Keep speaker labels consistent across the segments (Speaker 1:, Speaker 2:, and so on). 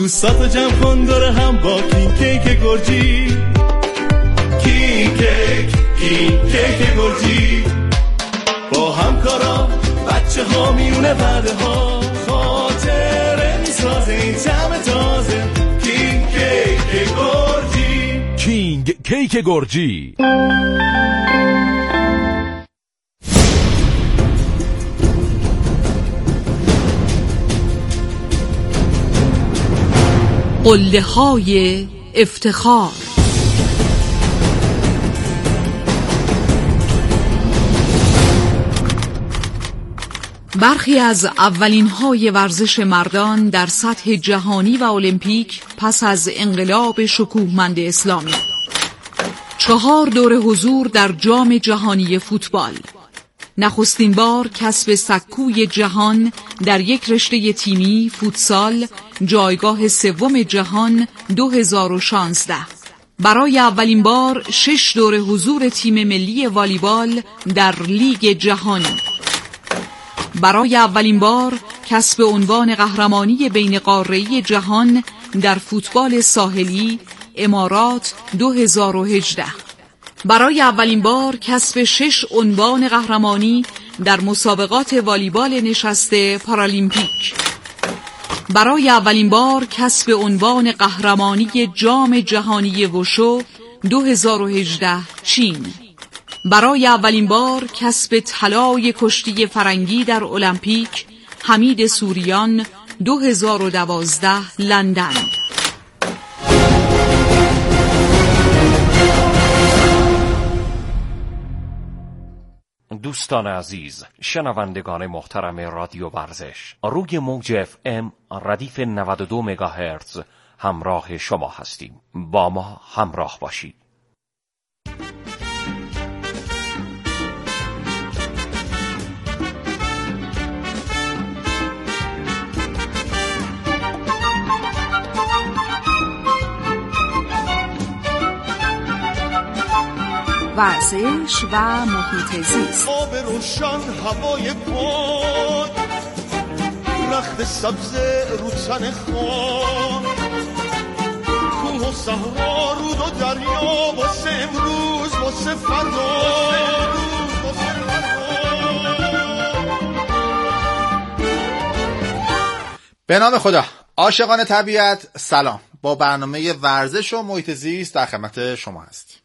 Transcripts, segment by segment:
Speaker 1: دوستاتو جمع کن دور هم با کینگ کیک گرجی. کینگ کیک گرجی، با همکارا بچه ها میونه وعده ها، خاطره میسازه این طعم تازه. کینگ کیک گرجی.
Speaker 2: کینگ کیک گرجی.
Speaker 3: قله‌های افتخار. برخی از اولین‌های ورزش مردان در سطح جهانی و المپیک پس از انقلاب شکوهمند اسلامی. 4 دور حضور در جام جهانی فوتبال. نخستین بار کسب سکوی جهان در یک رشته تیمی فوتسال، جایگاه 3 جهان 2016. برای اولین بار 6 دور حضور تیم ملی والیبال در لیگ جهانی. برای اولین بار کسب عنوان قهرمانی بین قاره‌ای جهان در فوتبال ساحلی امارات 2018. برای اولین بار کسب 6 عنوان قهرمانی در مسابقات والیبال نشسته پارالیمپیک. برای اولین بار کسب عنوان قهرمانی جام جهانی وشو 2018 چین. برای اولین بار کسب طلای کشتی فرنگی در المپیک حمید سوریان 2012 لندن.
Speaker 4: دوستان عزیز، شنوندگان محترم رادیو ورزش، روی موج FM ردیف 92 مگاهرتز همراه شما هستیم. با ما همراه باشید.
Speaker 3: ورزش و محیط زیست.
Speaker 1: آب روشن، هوای پاک، رخت سبز رو تن خاک، کوه و صحرا، رود و دریا، واسه امروز واسه فردا.
Speaker 5: به نام خدا. عاشقان طبیعت سلام. با برنامه ورزش و محیط زیست در خدمت شما هستیم.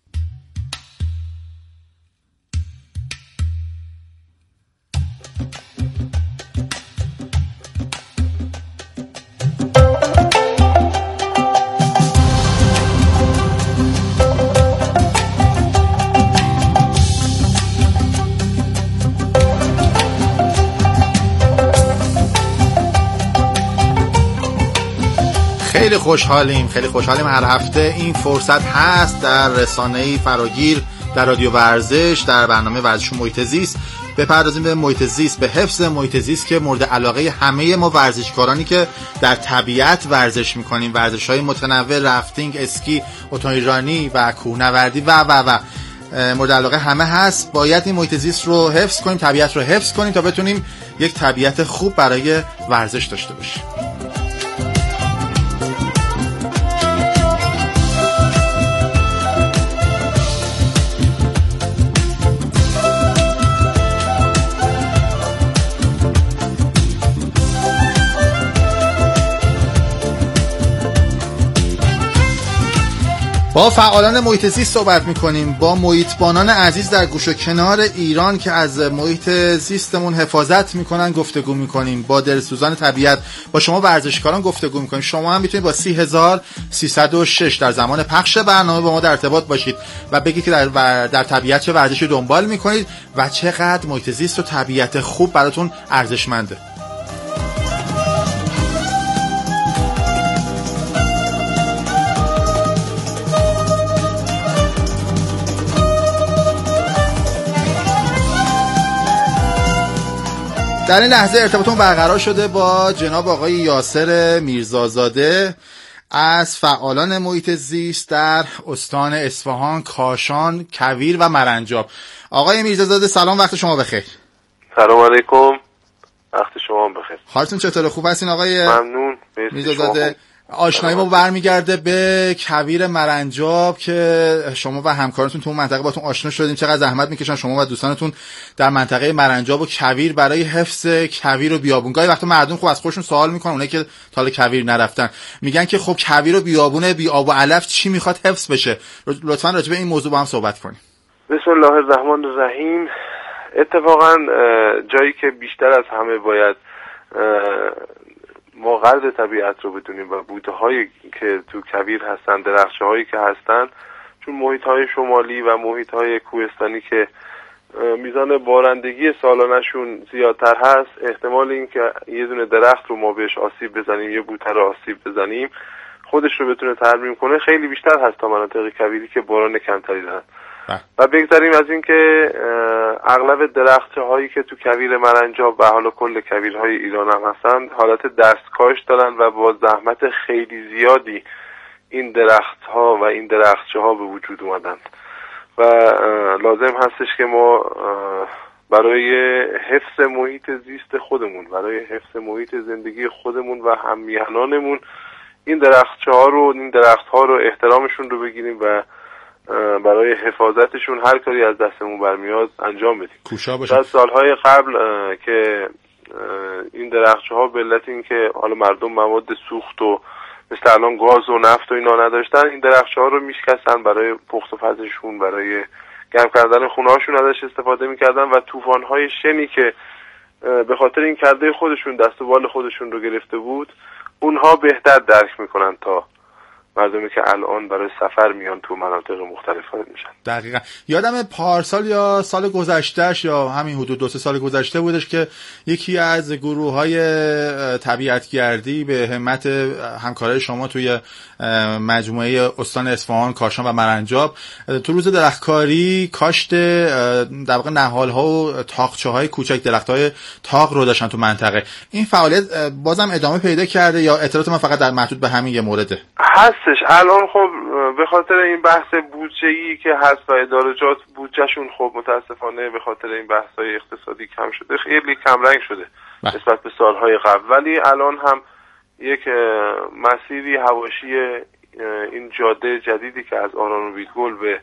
Speaker 5: خیلی خوشحالیم هر هفته این فرصت هست در رسانه‌ای فراگیر در رادیو ورزش در برنامه ورزش و محیط زیست بپردازیم به محیط زیست، به حفظ محیط زیست که مورد علاقه همه ما ورزشکارانی که در طبیعت ورزش می‌کنیم، ورزش‌های متنوع، رافتینگ، اسکی، اتومبیلرانی و کوهنوردی و مورد علاقه همه هست. باید این محیط زیست رو حفظ کنیم، طبیعت رو حفظ کنیم تا بتونیم یک طبیعت خوب برای ورزش داشته باشیم. با فعالان محیط زیست صحبت می‌کنیم، با محیطبانان عزیز در گوش و کنار ایران که از محیط زیستمون حفاظت می‌کنن گفتگو می‌کنیم، با دلسوزان طبیعت، با شما ورزشکاران گفتگو می‌کنیم. شما هم می‌تونید با 30306 در زمان پخش برنامه با ما در ارتباط باشید و بگید که در طبیعت چه ورزشی دنبال می‌کنید و چقدر محیط زیست و طبیعت خوب براتون ارزشمنده. در این لحظه ارتباطمون برقرار شده با جناب آقای یاسر میرزازاده از فعالان محیط زیست در استان اصفهان، کاشان، کویر و مرنجاب. آقای میرزازاده سلام، وقت شما بخیر.
Speaker 6: سلام علیکم، وقت شما بخیر.
Speaker 5: حالتون چطوره؟ خوب هستین آقای
Speaker 6: ممنون.
Speaker 5: میرزازاده؟ آشنایی ما برمیگرده به کویر مرنجاب که شما و همکارتون تو اون منطقه باتون آشنا شدیم. چقدر زحمت میکشن شما و دوستانتون در منطقه مرنجاب و کویر برای حفظ کویر و بیابون. گاهی وقتا مردم خب از خودشون سوال میکنن، اونایی که تا کویر نرفتن میگن که خب کویر و بیابون بی آب و علف چی میخواد حفظ بشه. لطفاً راجع به این موضوع با هم صحبت کنیم.
Speaker 6: بسم الله الرحمن الرحیم. اتفاقا جایی که بیشتر از همه باید ما قدر طبیعت رو بدونیم و بوته هایی که تو کویر هستن، درخچه هایی که هستن، چون محیط های شمالی و محیط های کوهستانی که میزان بارندگی سالانشون زیادتر هست، احتمال این که یه دونه درخت رو ما بهش آسیب بزنیم، یه بوته رو آسیب بزنیم، خودش رو بتونه ترمیم کنه خیلی بیشتر هست تا مناطق کویری که باران کمتری دارن. و بگذاریم از این که اغلب درخت هایی که تو کویر مرنجاب و حالا کل کویرهای ایران هم هستن حالت دستکاش دارن و با زحمت خیلی زیادی این درخت ها و این درختچه ها به وجود اومدن و لازم هستش که ما برای حفظ محیط زیست خودمون، برای حفظ محیط زندگی خودمون و هممیهنانمون این درختچه ها رو، این درخت ها رو احترامشون رو بگیریم و برای حفاظتشون هر کاری از دستمون برمیاد انجام بدیم. در سالهای قبل که این درختچه ها به علت این که حالا مردم مواد سوخت و مثل الان گاز و نفت و اینا نداشتن، این درختچه ها رو میشکستن برای پخت و پزشون، برای گرم کردن خونه هاشون ازش استفاده میکردن و طوفان های شنی که به خاطر این کرده خودشون دست و بال خودشون رو گرفته بود، اونها بهتر درک میکنن تا مردمی که الان برای سفر میان تو مناطق مختلف وارد میشن.
Speaker 5: دقیقاً یادم پارسال یا سال گذشتهش یا همین حدود 2-3 سال گذشته بودش که یکی از گروه‌های طبیعتگردی به همت همکارای شما توی مجموعه استان اصفهان، کاشان و مرنجاب تو روز درختکاری کاشت در واقع نهال‌ها و تاقچه‌های کوچک، درخت‌های تاق رو داشتن تو منطقه. این فعالیت بازم ادامه پیدا کرده یا اطلاعات من فقط در محدود به همین یه مورده؟
Speaker 6: هستش. الان خب به خاطر این بحث بودجه‌ای که هست و ادارجات بودجهشون خب متاسفانه به خاطر این بحث‌های اقتصادی کم شده، خیلی کم رنگ شده نسبت به سالهای قبل، ولی الان هم یک مسیری حواشی این جاده جدیدی که از آران و بیتگل به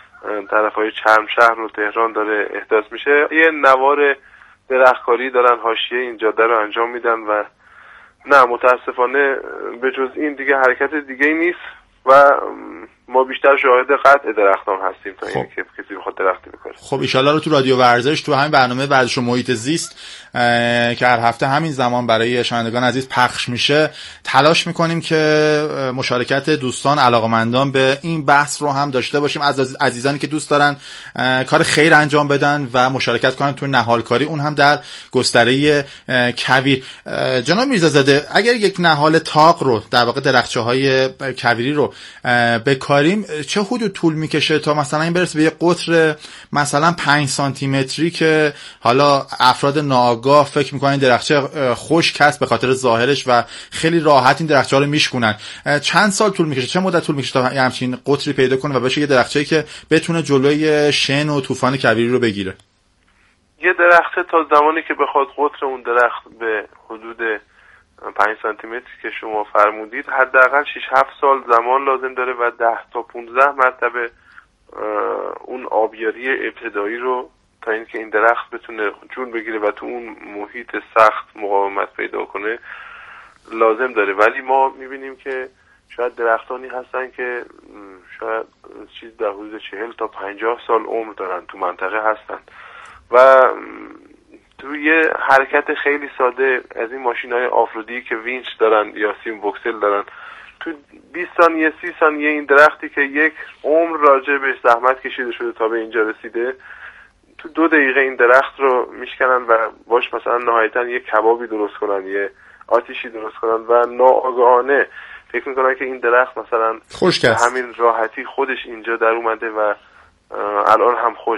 Speaker 6: طرفای چرمشهر و تهران داره احداث میشه، یه نوار درختکاری دارن حاشیه این جاده رو انجام میدن و نه متاسفانه به جز این دیگه حرکت دیگه ای نیست و ما بیشتر شاهد قطع درختان هستیم تا اینکه کسی بخواد درختی بکنه.
Speaker 5: خب ایشالله رو تو رادیو ورزش تو همین برنامه ورزش و محیط زیست که هر هفته همین زمان برای شنوندگان عزیز پخش میشه تلاش میکنیم که مشارکت دوستان علاقمندان به این بحث رو هم داشته باشیم، از عزیزانی که دوست دارن کار خیر انجام بدن و مشارکت کنن تو نهالکاری، اون هم در گستره کویر. جناب میرزازاده، اگر یک نهال تاق رو در واقع درختچه‌های کویری رو بکاریم چه حدود طول میکشه تا مثلا این برسه به یه قطر مثلا 5 سانتی متری که حالا افراد ناآگاه فکر میکنن این درختچه خشک است به خاطر ظاهرش و خیلی راحت این درختچه‌ها رو میشکنن؟ چند سال طول میکشه، چه مدت طول میکشه تا همچین قطری پیدا کنه و بشه یه درختچه‌ای که بتونه جلوی شن و طوفان کویری رو بگیره؟
Speaker 6: یه درخت تا زمانی که بخواد قطر اون درخت به حدود 5 سانتی متر که شما فرمودید حداقل 6-7 سال زمان لازم داره و 10 تا 15 مرتبه اون آبیاری ابتدایی رو تا اینکه این درخت بتونه جون بگیره و تو اون محیط سخت مقاومت پیدا کنه لازم داره. ولی ما میبینیم که شاید درختانی هستن که شاید چیز در حدود 40 تا 50 سال عمر دارن تو منطقه هستن و توی حرکت خیلی ساده از این ماشین‌های آفرودی که وینچ دارن یا سیم بوکسل دارن، تو 20 ثانیه 30 ثانیه این درختی که یک عمر راجع بهش زحمت کشیده شده تا به اینجا رسیده، تو 2 دقیقه این درخت رو میشکنن و باش مثلا نهایتاً یه کبابی درست کنن، یه آتیشی درست کنن و ناآگاهانه فکر میکنن که این درخت مثلا
Speaker 5: خشک است،
Speaker 6: همین راحتی خودش اینجا در اومده و الان هم خشک هست.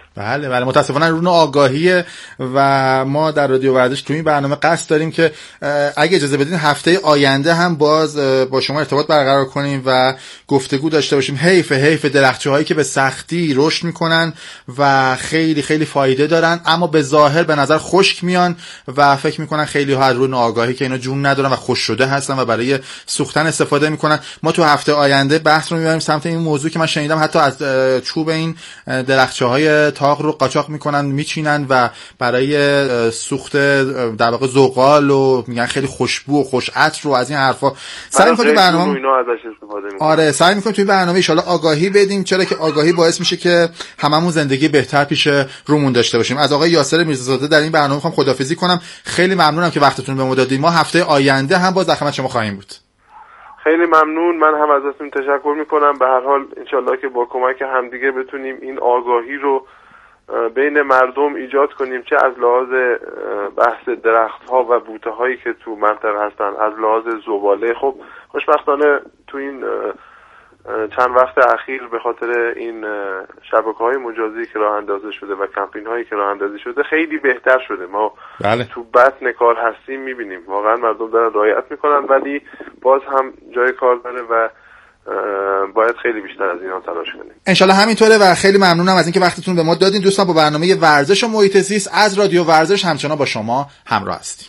Speaker 5: بله متاسفانه رو آگاهیه و ما در رادیو ورزش تو این برنامه قصد داریم که اگه اجازه بدین هفته آینده هم باز با شما ارتباط برقرار کنیم و گفتگو داشته باشیم. حیف درختچه‌هایی که به سختی رشد میکنن و خیلی خیلی فایده دارن اما به ظاهر به نظر خشک میان و فکر میکنن خیلی ها از رو آگاهی که اینا جون ندارن و خشک شده هستن و برای سوختن استفاده میکنن. ما تو هفته آینده بحث رو میبریم سمت این موضوع که من شنیدم حتی از چوب این درختچه‌های تاق رو قاچاق میکنن میچینن و برای سوخت در واقع زغال و میگن خیلی خوشبو و خوش عطر رو از این حرفا سعی می‌کنیم برنامه
Speaker 6: اینا ازش استفاده می‌کنیم.
Speaker 5: آره سعی می‌کنیم توی برنامه ان شاءالله آگاهی بدیم، چرا که آگاهی باعث میشه که هممون زندگی بهتر پیش رومون داشته باشیم. از آقای یاسر میرزازاده در این برنامه می‌خوام خداحافظی کنم. خیلی ممنونم که وقتتون به ما دادید. ما هفته آینده هم باز در خدمت شما خواهیم بود.
Speaker 6: خیلی ممنون. من هم ازتون تشکر میکنم. به هر حال انشالله که با کمک همدیگه بتونیم این آگاهی رو بین مردم ایجاد کنیم، چه از لحاظ بحث درخت‌ها و بوته‌هایی که تو منطقه هستن، از لحاظ زباله. خب خوشبختانه تو این چند وقت اخیر به خاطر این شبکه‌های مجازی که راه اندازی شده و کمپین‌هایی که راه اندازی شده خیلی بهتر شده. ما تو بطن کار هستیم می‌بینیم واقعا مردم دارن رعایت می‌کنن، ولی باز هم جای کار داره و باید خیلی بیشتر از اینا تلاش کنیم.
Speaker 5: انشالله همینطوره و خیلی ممنونم از اینکه وقتتون به ما دادین. دوستان با برنامه ورزش و محیط زیست از رادیو ورزش همچنان با شما همراه هستیم.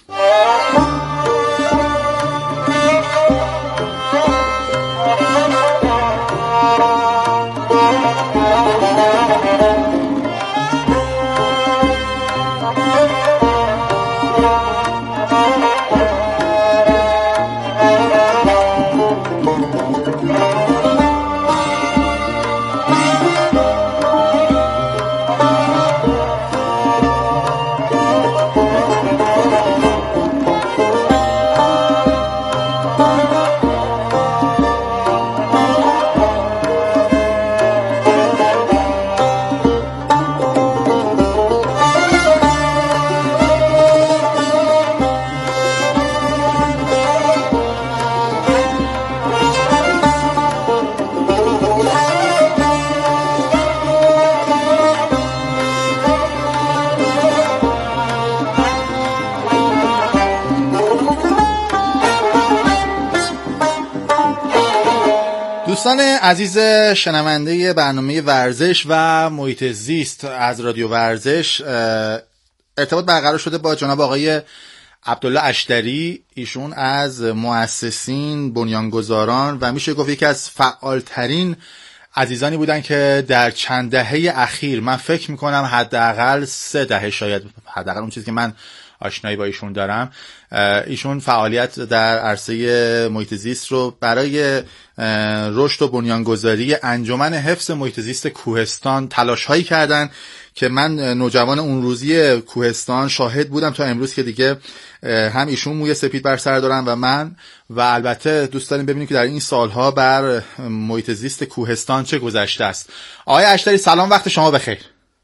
Speaker 5: دوستان عزیز شنونده برنامه ورزش و محیط زیست از رادیو ورزش، ارتباط برقرار شده با جناب آقای عبدالله اشتری. ایشون از مؤسسین، بنیانگذاران و میشه گفت یکی از فعالترین عزیزانی بودن که در چند دهه اخیر، من فکر میکنم حداقل 3 دهه، شاید حداقل اون چیزی که من آشنایی با ایشون دارم، ایشون فعالیت در عرصه محیط زیست رو برای رشد و بنیانگذاری انجمن حفظ محیط زیست کوهستان تلاش‌هایی کردن که من نوجوان اون روزی کوهستان شاهد بودم تا امروز که دیگه هم ایشون موی سپید بر سر دارن و من، و البته دوست داریم ببینیم که در این سالها بر محیط زیست کوهستان چه گذشته است. آقای اشتری سلام، وقت شما بخیر.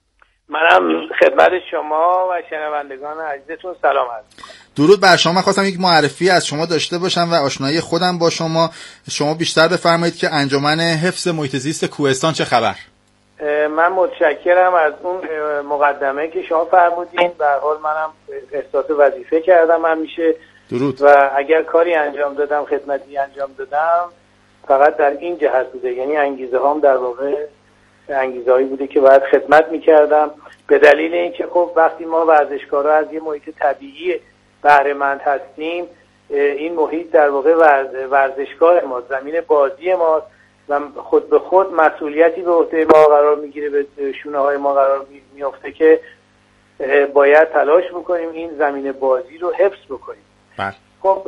Speaker 7: منم خدمت شما و شنوندگان عزیزتون سلام عرض می‌کنم.
Speaker 5: درود بر شما. خواستم یک معرفی از شما داشته باشم و آشنایی خودم با شما. شما بیشتر بفرمایید که انجمن حفظ محیط زیست کوهستان چه خبر؟
Speaker 7: من متشکرم از اون مقدمه که شما فرمودین. به هر حال منم احساس وظیفه کردم همیشه.
Speaker 5: درود.
Speaker 7: و اگر کاری انجام دادم، خدمتی انجام دادم، فقط در این جهت بوده، یعنی انگیزه هام در واقع انگیزه‌ای بوده که باید خدمت می‌کردم، به دلیل اینکه خب وقتی ما ورزشکارا از یه محیط طبیعی بهره مند هستیم، این محیط در واقع ورزشگاه ما، زمین بازی ما و خود به خود مسئولیتی به عهده ما قرار میگیره، به شونه‌های ما قرار میفته که باید تلاش بکنیم این زمین بازی رو حفظ بکنیم. خب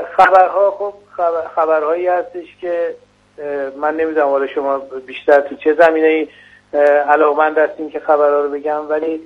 Speaker 7: خبرهایی هستش که من نمیدونم حالا شما بیشتر تو چه زمینه‌ای علاقمند هستین که خبرها رو بگم، ولی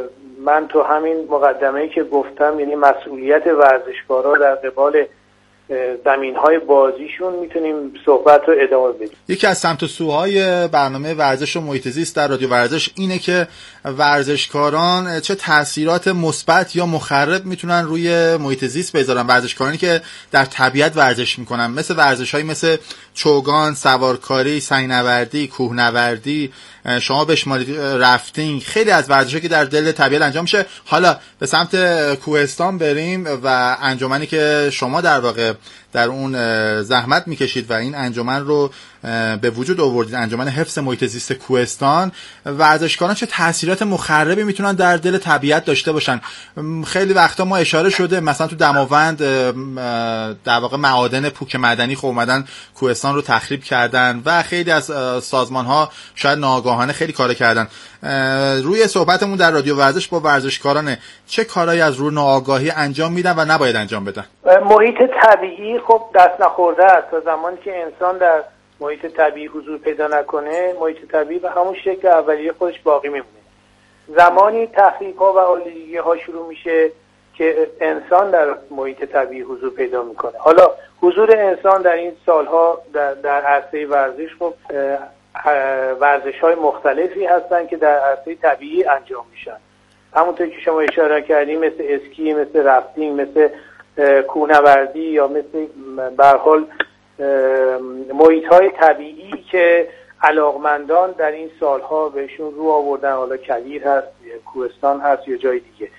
Speaker 7: من تو همین مقدمه‌ای که گفتم، یعنی مسئولیت ورزشکارا در قبال زمین‌های بازیشون میتونیم صحبت رو ادامه بدیم.
Speaker 5: یکی از سمت و سوهای برنامه ورزش و محیط زیست در رادیو ورزش اینه که ورزشکاران چه تأثیرات مثبت یا مخرب میتونن روی محیط زیست بذارن. ورزشکارانی که در طبیعت ورزش میکنن، مثل ورزش‌هایی مثل چوگان، سوارکاری، سنگ‌نوردی، کوهنوردی، شما بشمارید رفتینگ، خیلی از ورزش‌ها که در دل طبیعت انجام میشه. حالا به سمت کوهستان بریم و انجمنی که شما در واقع در اون زحمت میکشید و این انجمن رو به وجود آوردید، انجمن حفظ محیط زیست کوهستان، ورزشکاران چه تاثیرات مخربی میتونن در دل طبیعت داشته باشن؟ خیلی وقتا ما اشاره شده مثلا تو دماوند در واقع معادن پوک معدنی خب اومدن کوهستان رو تخریب کردن و خیلی از سازمان ها شاید ناآگاهانه خیلی کار کردن. روی صحبتمون در رادیو ورزش با ورزشکاران چه کارهایی از رو ناآگاهی انجام میدن و نباید انجام بدن؟
Speaker 7: محیط طبیعی خب دست نخورده است. تا زمانی که انسان در محیط طبیعی حضور پیدا نکنه، محیط طبیعی به همون شکل اولیه خودش باقی میمونه. زمانی تخریب‌ها و آلودگی‌ها شروع میشه که انسان در محیط طبیعی حضور پیدا میکنه. حالا حضور انسان در این سالها در عرصه ورزش خب ورزش‌های مختلفی هستن که در عرصه طبیعی انجام میشن. همونطور که شما اشاره کردیم، مثل اسکی، مثل رفتینگ، مثل کوهنوردی یا مثل به هر حال محیط‌های طبیعی که علاقمندان در این سالها بهشون رو آوردن. حالا کویر هست، کوهستان هست یا جای دیگه.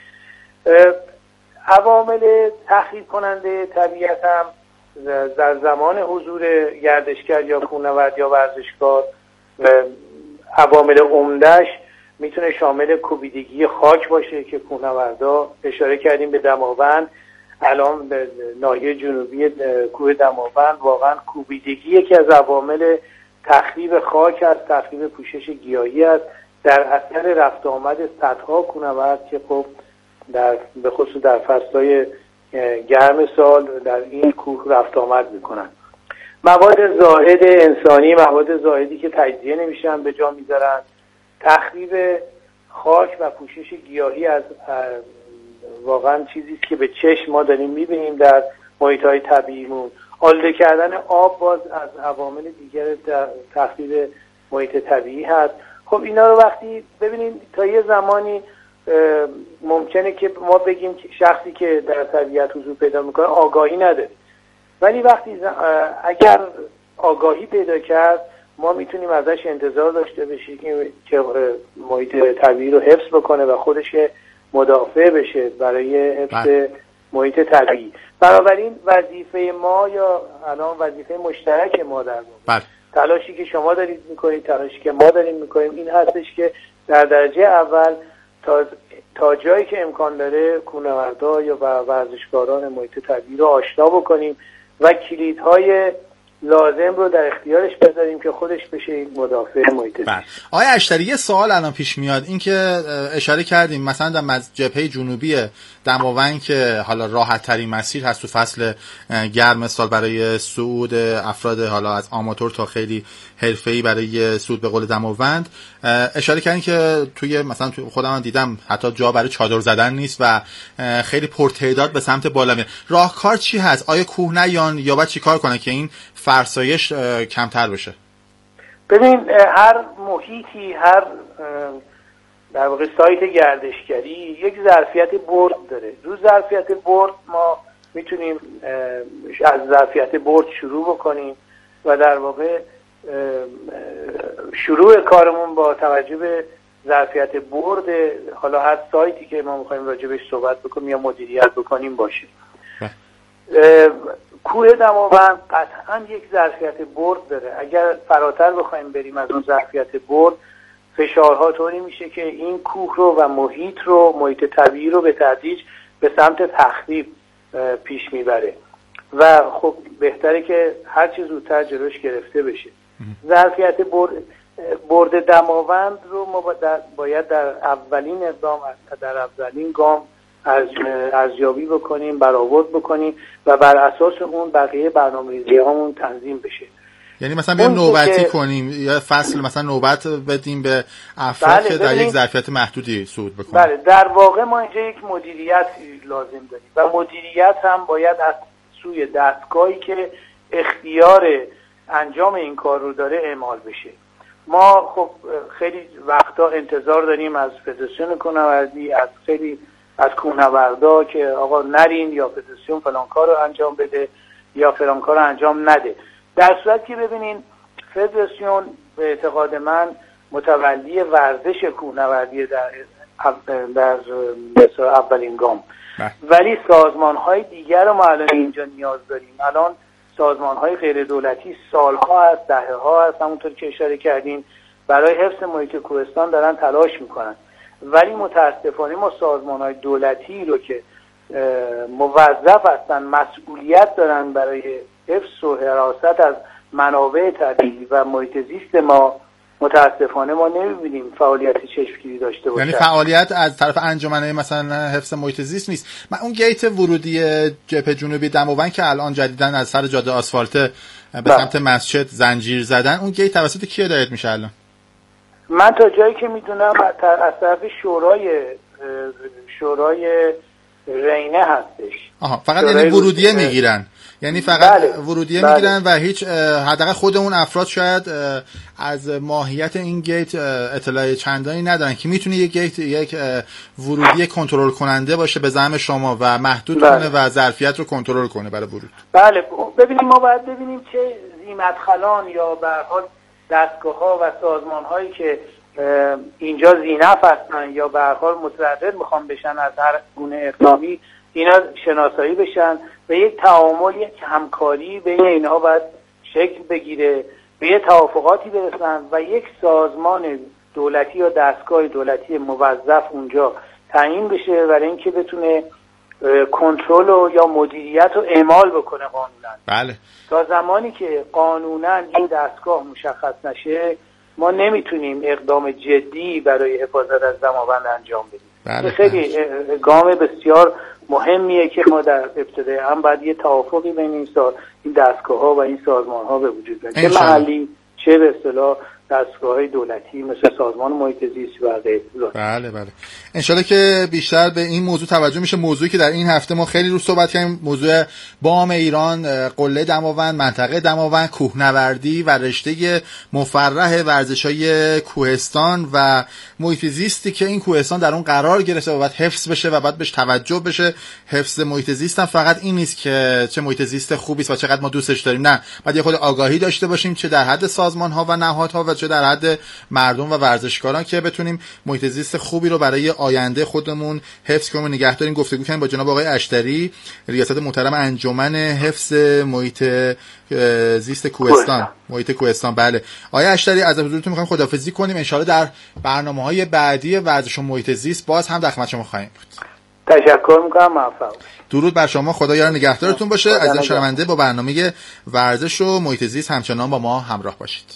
Speaker 7: عوامل تخریب کننده طبیعت هم در زمان حضور گردشگر یا کوهنورد یا ورزشکار عوامل عمده‌اش میتونه شامل کوبیدگی خاک باشه که کوهنوردا اشاره کردیم به دماوند. الان به ناحیه جنوبی کوه دماوند واقعا کوبیدگی که از عوامل تخریب خاک است، تخریب پوشش گیاهی است، در اثر رفت آمد صدها کوهنورد که خب به خصوص در فصلهای گرم سال در این کوه رفت آمد میکنن. مواد زائد انسانی، مواد زائدی که تجزیه نمیشن به جا میذارن. تخریب خاک و پوشش گیاهی از واقعا چیزی است که به چشم ما داریم میبینیم در محیط‌های طبیعیمون. آلوده کردن آب باز از عوامل دیگر تخریب محیط طبیعی هست. خب اینا رو وقتی ببینیم تا یه زمانی ممکنه که ما بگیم که شخصی که در طبیعت حضور پیدا میکنه آگاهی نداره، ولی وقتی اگر آگاهی پیدا کرد ما میتونیم ازش انتظار داشته باشیم که محیط طبیعی رو حفظ بکنه و خودش مدافع بشه برای حفظ محیط طبیعی. بنابراین وظیفه ما یا الان وظیفه مشترک ما در واقع تلاشی که شما دارید میکنید، تلاشی که ما داریم میکنیم این هستش که در درجه اول تا جایی که امکان داره کوهنوردا یا ورزشکاران محیط طبیعی رو آشنا بکنیم و کلیدهای لازم رو در اختیارش بذاریم که خودش بشه یک مدافع محیط زیست.
Speaker 5: آقای اشتری یه سوال الان پیش میاد، این که اشاره کردیم مثلا در جبهه جنوبی دماوند که حالا راحت ترین مسیر هست تو فصل گرم سال برای صعود افراد حالا از آماتور تا خیلی حرفه‌ای برای صعود به قول دماوند، اشاره کردین که توی مثلا خودم دیدم حتی جا برای چادر زدن نیست و خیلی پرتعداد به سمت بالا میره. راهکار چی هست؟ آیا کوهنیان یا باید چیکار کنه که این فرسایش کمتر بشه؟
Speaker 7: ببین هر محیطی، هر در واقع سایت گردشگری یک ظرفیت برد داره. رو ظرفیت برد ما میتونیم از ظرفیت برد شروع بکنیم و در واقع شروع کارمون با توجه به ظرفیت برد حالا هر سایتی که ما میخوایم راجبش صحبت بکنیم یا مدیریت بکنیم باشه. کوه دماوند قطعا یک ظرفیت برد داره. اگر فراتر بخوایم بریم از اون ظرفیت برد، فشارها طوری میشه که این کوه رو و محیط طبیعی رو به تدریج به سمت تخریب پیش میبره و خب بهتره که هر چه زودتر جلوش گرفته بشه. ظرفیت برد دماوند رو ما باید در اولین اقدام، در اولین گام ارزیابی بکنیم، برآورد بکنیم و بر اساس اون بقیه برنامه‌ریزی هامون تنظیم بشه.
Speaker 5: یعنی مثلا بیایم نوبتی کنیم یا فصل مثلا نوبت بدیم به افراد که در یک ظرفیت محدودی صعود بکنن.
Speaker 7: بله، در واقع ما اینجا یک مدیریت لازم داریم و مدیریت هم باید از سوی دستگاهی که اختیار انجام این کار رو داره اعمال بشه. ما خب خیلی وقتا انتظار داریم از فدراسیون کوهنوردی، از کوهنوردا که آقا نرین یا فدراسیون فلان کار رو انجام بده یا فلان کار رو انجام نده. در صورتی که ببینین فدراسیون به اعتقاد من متولی ورزش کوهنوردی در اولین گام، ولی سازمان‌های دیگر رو ما الان اینجا نیاز داریم. الان سازمان‌های غیر دولتی سالها هست، دهه‌ها هست، همونطور که اشاره کردین برای حفظ محیط کوهستان دارن تلاش میکنن، ولی متاسفانه ما سازمان‌های دولتی رو که موظف هستن، مسئولیت دارن برای حفظ و حراست از منابع طبیعی و محیط زیست ما، متاسفانه ما نمی‌بینیم فعالیت چشمگیری داشته باشه.
Speaker 5: یعنی فعالیت از طرف انجمنهای مثلا حفظ محیط زیست نیست. من اون گیت ورودی جبهه جنوبی دماوند که الان جدیداً از سر جاده آسفالت به سمت مسجد زنجیر زدن، اون گیت توسط کی هدایت میشه الان؟ من
Speaker 7: تا جایی که میدونم از طرف شورای رینه هستش.
Speaker 5: فقط یعنی ورودیه میگیرن، یعنی فقط ورودیه میگیرن و هیچ حداقل خود اون افراد شاید از ماهیت این گیت اطلاع چندانی ندارن که میتونه یک ورودی کنترل کننده باشه به زعم شما و محدود کنه و ظرفیت رو کنترل کنه برای ورود.
Speaker 7: بله ببینیم، ما باید ببینیم چه ذی‌مدخلان یا به هر حال دستگاه‌ها و سازمان‌هایی که اینجا ذی‌نفع هستن یا به هر حال متضرر میخوان بشن از هر گونه اقدامی، اینا شناسایی بشن و یک تعامل، یک همکاری بین اینها باید شکل بگیره، به یه توافقاتی برسن و یک سازمان دولتی یا دستگاه دولتی موظف اونجا تعیین بشه برای اینکه بتونه کنترل یا مدیریت رو اعمال بکنه قانونا.
Speaker 5: بله.
Speaker 7: تا زمانی که قانونا این دستگاه مشخص نشه ما نمیتونیم اقدام جدی برای حفاظت از دماوند انجام بدیم.
Speaker 5: بله.
Speaker 7: خیلی گام بسیار مهمیه که ما در ابتدای هم باید یه توافقی بین این دستگاه‌ها و این سازمان‌ها به وجود بیاد، چه محلی چه به اصطلاح دستگاه‌های دولتی مثل سازمان محیط زیست و غیره.
Speaker 5: بله بله. انشالله که بیشتر به این موضوع توجه میشه. موضوعی که در این هفته ما خیلی روش صحبت کردیم، موضوع بام ایران، قله دماوند، منطقه دماوند، کوهنوردی و رشته مفرح ورزش‌های کوهستان و محیط زیستی که این کوهستان در اون قرار گرفته و باید حفظ بشه و باید بهش توجه بشه. حفظ محیط زیست هم فقط این نیست که چه محیط زیست خوبی است و چقدر ما دوستش داریم، نه، باید یه خود آگاهی داشته باشیم، چه در حد سازمان‌ها و نهادها و چه در حد مردم و ورزشکاران، که بتونیم محیط زیست خوبی رو برای آینده خودمون حفظ کنیم و نگه داریم. گفتگو کردیم با جناب آقای اشتری، ریاست محترم انجمن حفظ محیط زیست کوهستان، محیط کوهستان. بله آقای اشتری، از حضورتون می‌خوایم خداحافظی کنیم. ان شاءالله در برنامه‌های بعدی ورزش و محیط زیست باز هم در خدمت شما خواهیم بود.
Speaker 7: تشکر می‌کنم. موفق.
Speaker 5: درود بر شما، خدا یار نگهدارتون باشه. عزیزان شنونده، با برنامه ورزش و محیط زیست همچنان با ما همراه باشید.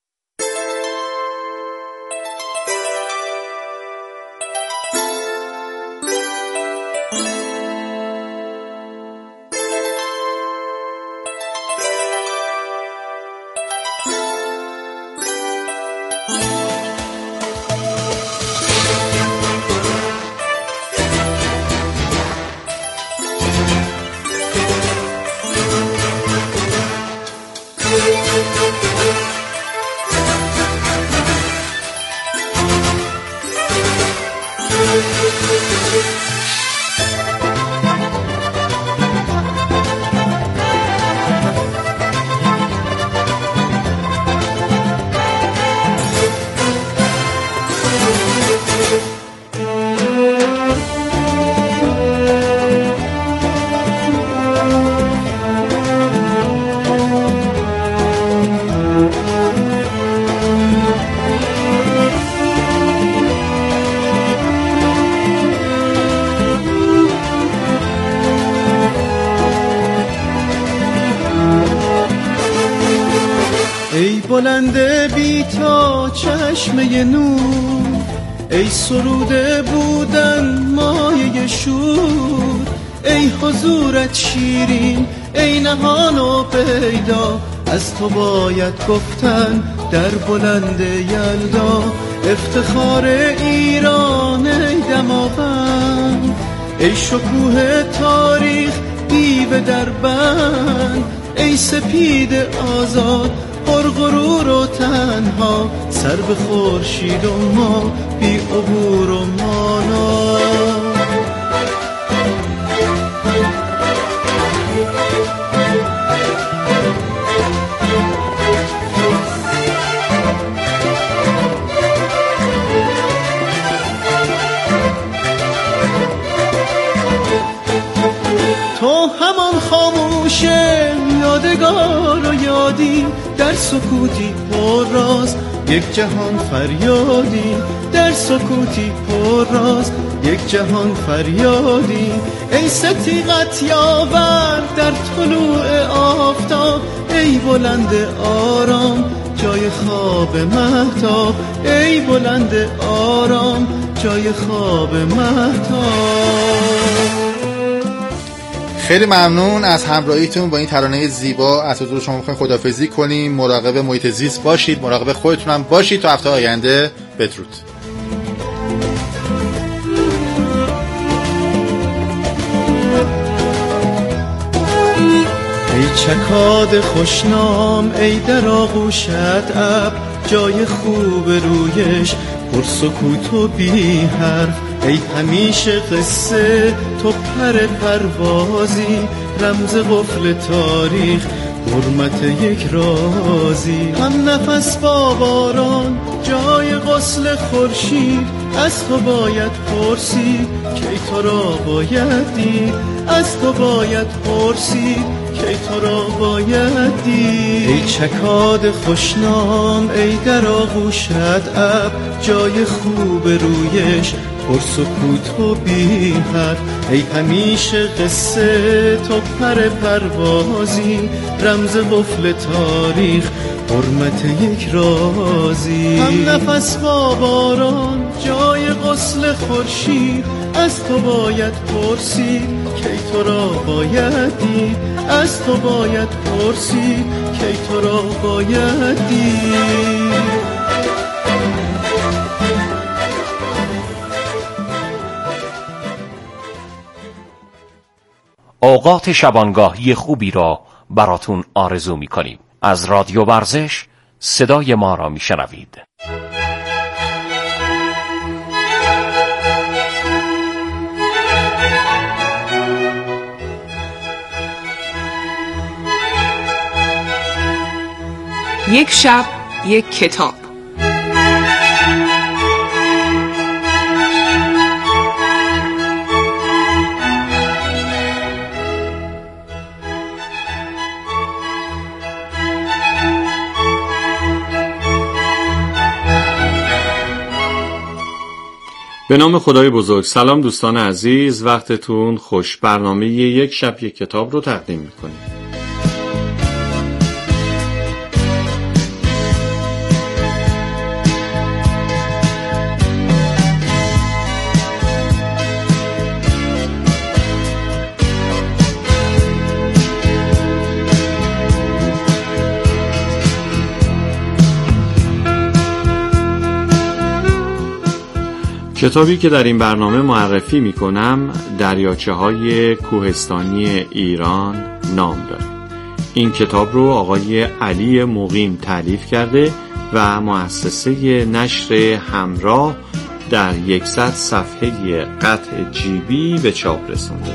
Speaker 8: بلنده بی تا چشمه نور، ای سروده بودن مایه شور، ای حضورت شیرین، ای نهان و پیدا، از تو باید گفتن در بلند یلدا. افتخار ایران ای دماوند، ای شکوه تاریخ دیو در بند، ای سپید آزاد پرغرور و تنها، سر به خورشید و ما بی عبور و مانا. تو همان خاموش یادگار و یادی، در سکوتی پر راز یک جهان فریادی، در سکوتی پر راز یک جهان فریادی. ای ستیغت یاور در طلوع آفتاب، ای بلند آرام جای خواب مهتاب، ای بلند آرام جای خواب مهتاب.
Speaker 5: خیلی ممنون از همراهیتون با این ترانه زیبا. از حضور شما میخوایم خداحافظی کنیم. مراقب محیط زیست باشید، مراقب خودتون هم باشید. تا هفته آینده بدرود.
Speaker 8: ای چکاد خوشنام، ای در آغوشت ابر جای خوب رویش، پر سکوت و بی حرف، ای همیشه قصه تو پر پروازی، رمز قفل تاریخ حرمت یک رازی. هم نفس با باران جای غسل خورشید، از تو باید پرسید کی تو را باید دید، از تو باید پرسید کی تو را باید دید. ای چکاد خوشنام، ای در آغوشت ابر جای خوب رویش، پر سکوت و بی حرف، ای همیشه قصه تو پر پروازی، رمز قفل تاریخ حرمت یک رازی. هم نفس با باران جای غسل خورشید، از تو باید پرسید کی تو را باید دید، از تو باید پرسید کی تو را باید دید.
Speaker 4: اوقات شبانگاهی خوبی را براتون آرزو می‌کنیم. از رادیو ورزش صدای ما را می‌شنوید.
Speaker 3: یک شب یک کتاب.
Speaker 9: به نام خدای بزرگ. سلام دوستان عزیز، وقتتون خوش. برنامه یک شب یک کتاب رو تقدیم میکنیم. کتابی که در این برنامه معرفی میکنم دریاچه‌های کوهستانی ایران نام داره. این کتاب رو آقای علی مقیم تألیف کرده و مؤسسه نشر همراه در 100 صفحه قطع جیبی به چاپ رسونده.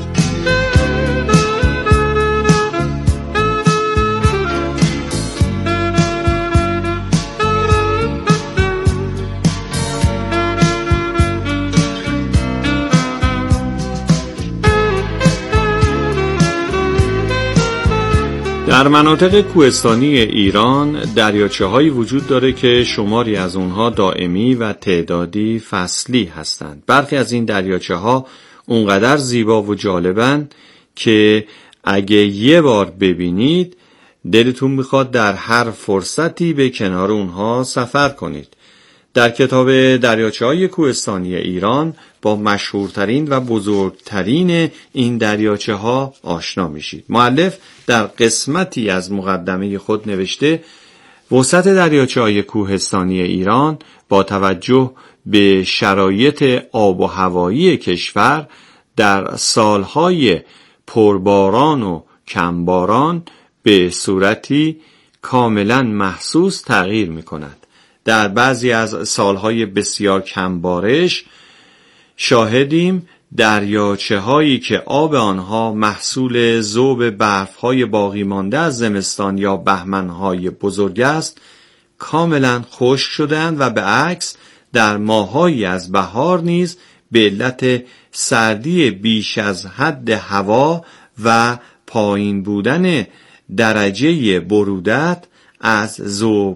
Speaker 9: در مناطق کوهستانی ایران دریاچه‌هایی وجود داره که شماری از اونها دائمی و تعدادی فصلی هستند. برخی از این دریاچه‌ها اونقدر زیبا و جالبن که اگه یه بار ببینید دلتون میخواد در هر فرصتی به کنار اونها سفر کنید. در کتاب دریاچه‌های کوهستانی ایران با مشهورترین و بزرگترین این دریاچه‌ها آشنا میشید. مؤلف در قسمتی از مقدمه خود نوشته وسط دریاچه‌های کوهستانی ایران با توجه به شرایط آب و هوایی کشور در سالهای پرباران و کمباران به صورتی کاملا محسوس تغییر می کند. در بعضی از سالهای بسیار کم بارش شاهدیم دریاچه هایی که آب آنها محصول ذوب برف های باقی مانده از زمستان یا بهمن های بزرگ است کاملا خشک شدند و به عکس در ماهایی از بهار نیز به علت سردی بیش از حد هوا و پایین بودن درجه برودت از ذوب